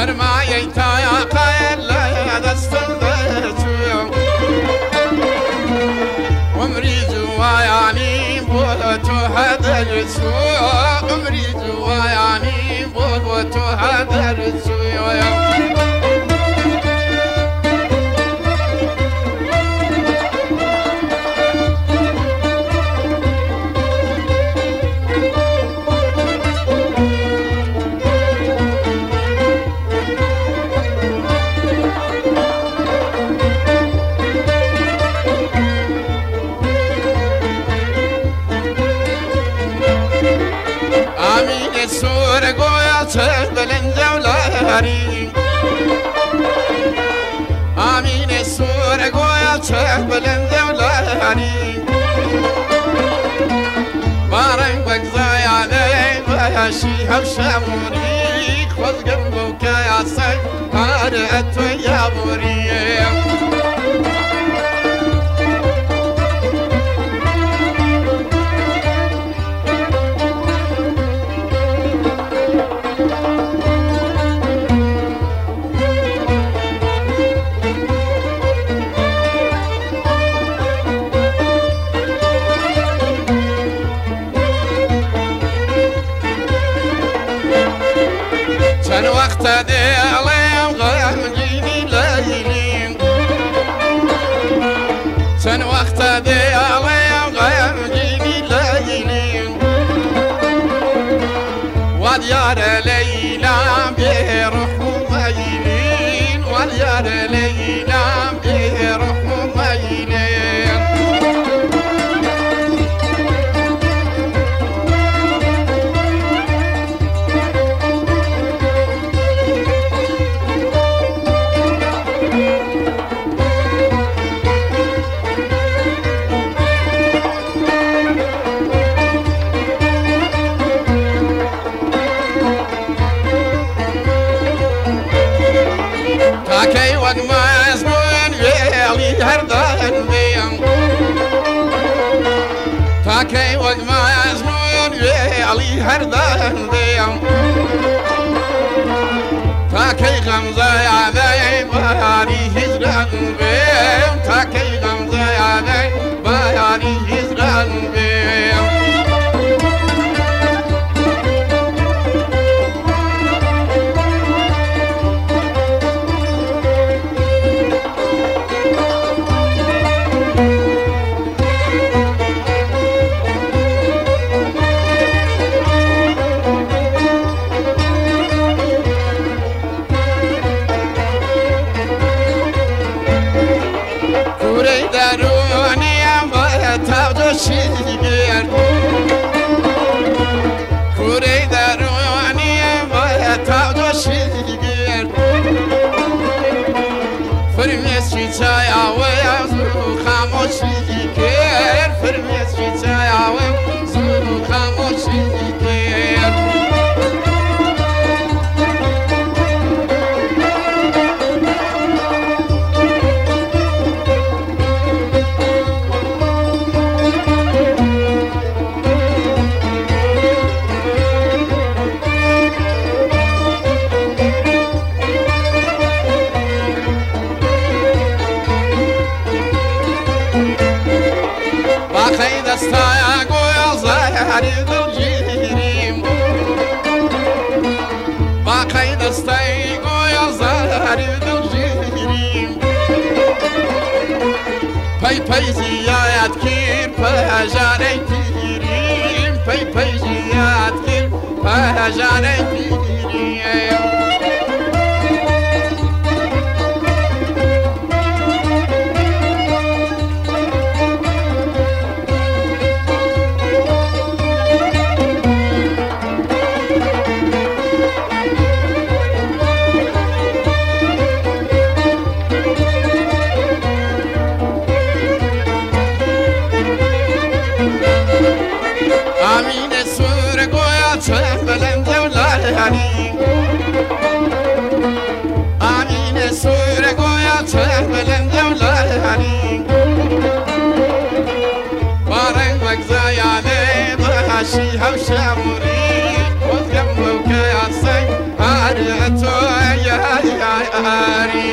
سرمایه تا یا قیل دستم دچویم عمری جوایانی بود تو هدر سو عمری جوایانی بود تو هدر سویم سور گویا چه بلند جولاری آمین سور گویا چه بلند جولاری بارن بگذایانه باشی هفشموری خوزگم بوکیا سگ هاره تو یابوری چند وقت دلم غمگینی لیلیم چند وقت دلم غمگینی لیلیم واليار ليلى بروح ميلين واليار ليلى بروح ميلين تاكي وقت ما اسمون يالي هردان بيان تاكي وقت ما اسمون يالي هردان بيان تاكي غمزة يا ذي باري هزران بيان تاكي غمزة يا ذي باري هزران بيان کوری درونیم باید تابدو شیگر کوری درونیم باید تابدو شیگر فرمیز چی چای آویم زو خاموشی گر فرمیز چی چای آویم زو خاموشی گر باقی دستای گویا زهری دل جیریم باقی دستای گویا زهری دل جیریم پی پی زیاد کیر پجاره تیریم پی پی زیاد کیر پجاره تیریم آمین سور گویا چه بلند جولاری آمین سور گویا چه بلند جولاری بارنگ بگذایانه باشی هوشموری خوزگم بوکیا سنگ هر تو آری